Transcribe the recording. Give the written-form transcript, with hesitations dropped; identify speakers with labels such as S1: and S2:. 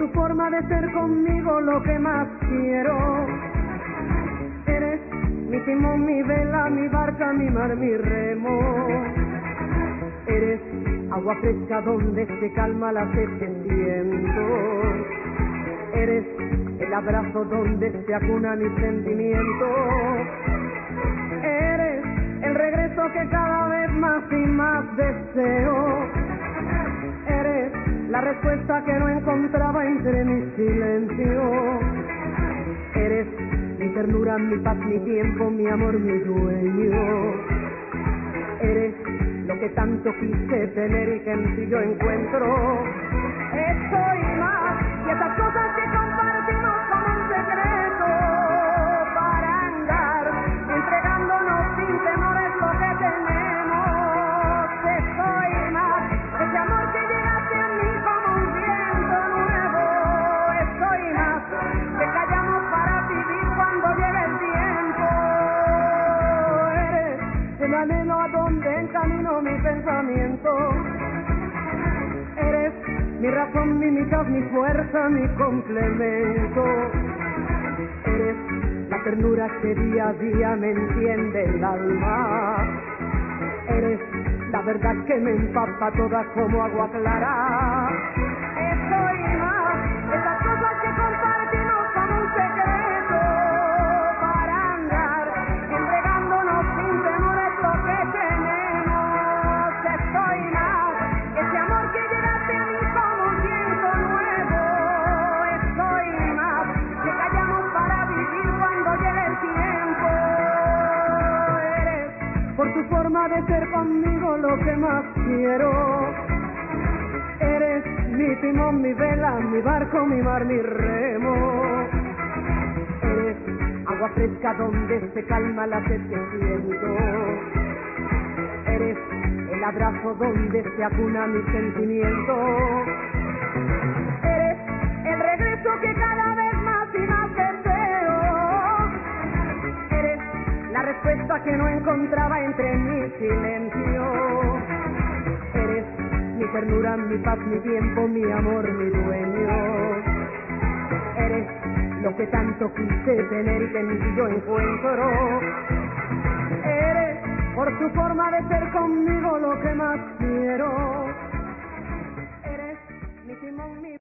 S1: tu forma de ser conmigo lo que más quiero. Eres mi timón, mi vela, mi barca, mi mar, mi remo. Eres agua fresca donde se calma la sed que siento. Eres el abrazo donde se acuna mi sentimiento. Eres el regreso que cada vez más y más deseo. Eres la respuesta que no encontraba entre mi silencio. Eres mi ternura, mi paz, mi tiempo, mi amor, mi dueño. Eres lo que tanto quise tener y que en ti yo encuentro. Esto y más, y esas cosas que compartimos como un secreto, para andar entregándonos sin temores lo que tenemos. Esto y más, ese amor que llegaste a mí como un viento nuevo. Esto y más, que callamos para vivir cuando llegue el tiempo. Eres el anhelo a donde encamino mi pensamiento. Eres mi razón, mi mitad, mi fuerza, mi complemento. Eres la ternura que día a día me enciende el alma. Eres la verdad que me empapa toda como agua clara. Esto y más, esas cosas que compartimos como un secreto, para andar entregándonos sin temores lo que tenemos. Esto y más, ese amor que llegaste a mí como un viento nuevo. Esto y más, que callamos para vivir cuando llegue el tiempo. Eres, por tu forma de ser conmigo, lo que más quiero. Eres mi timón, mi vela, mi barco, mi mar, mi remo. Eres agua fresca donde se calma la sed que siento. Eres el abrazo donde se acuna mi sentimiento. Eres el regreso que cada vez más y más deseo. Eres la respuesta que no encontraba entre mi silencio. Eres mi ternura, mi paz, mi tiempo, mi amor, mi dueño. Eres lo que tanto quise tener y que en ti yo encuentro. Eres, por tu forma de ser conmigo, lo que más quiero. Eres mi timón, mi